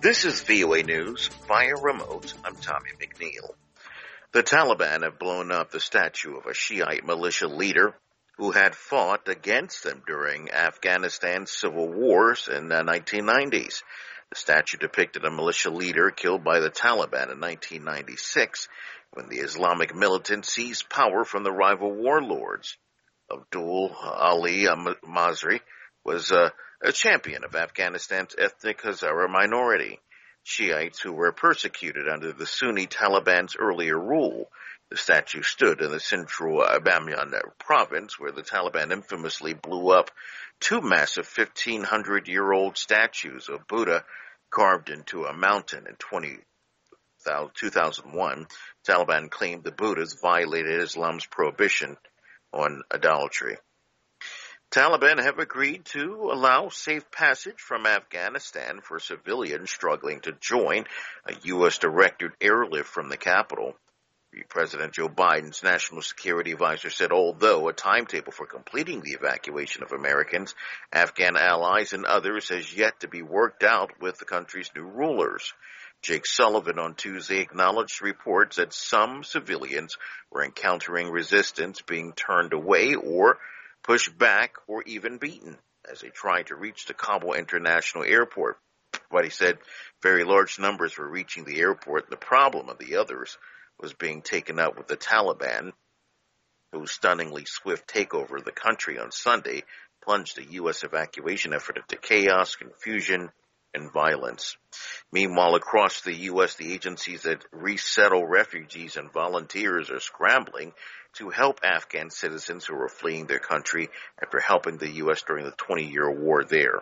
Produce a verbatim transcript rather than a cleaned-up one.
This is V O A News via remote. I'm Tommy McNeil. The Taliban have blown up the statue of a Shiite militia leader who had fought against them during Afghanistan's civil wars in the nineteen nineties. The statue depicted a militia leader killed by the Taliban in nineteen ninety-six when the Islamic militants seized power from the rival warlords. Abdul Ali Mazri was uh, a champion of Afghanistan's ethnic Hazara minority, Shiites who were persecuted under the Sunni Taliban's earlier rule. The statue stood in the central Bamyan province, where the Taliban infamously blew up two massive fifteen hundred year old statues of Buddha carved into a mountain in two thousand one. Taliban claimed the Buddhas violated Islam's prohibition on idolatry. Taliban have agreed to allow safe passage from Afghanistan for civilians struggling to join a U S directed airlift from the capital. President Joe Biden's national security advisor said although a timetable for completing the evacuation of Americans, Afghan allies, and others has yet to be worked out with the country's new rulers. Jake Sullivan on Tuesday acknowledged reports that some civilians were encountering resistance, being turned away or pushed back or even beaten as they tried to reach the Kabul International Airport. But he said very large numbers were reaching the airport. The problem of the others was being taken up with the Taliban, whose stunningly swift takeover of the country on Sunday plunged the U S evacuation effort into chaos, confusion, and violence. Meanwhile, across the U S, the agencies that resettle refugees and volunteers are scrambling to help Afghan citizens who are fleeing their country after helping the U S during the twenty-year war there.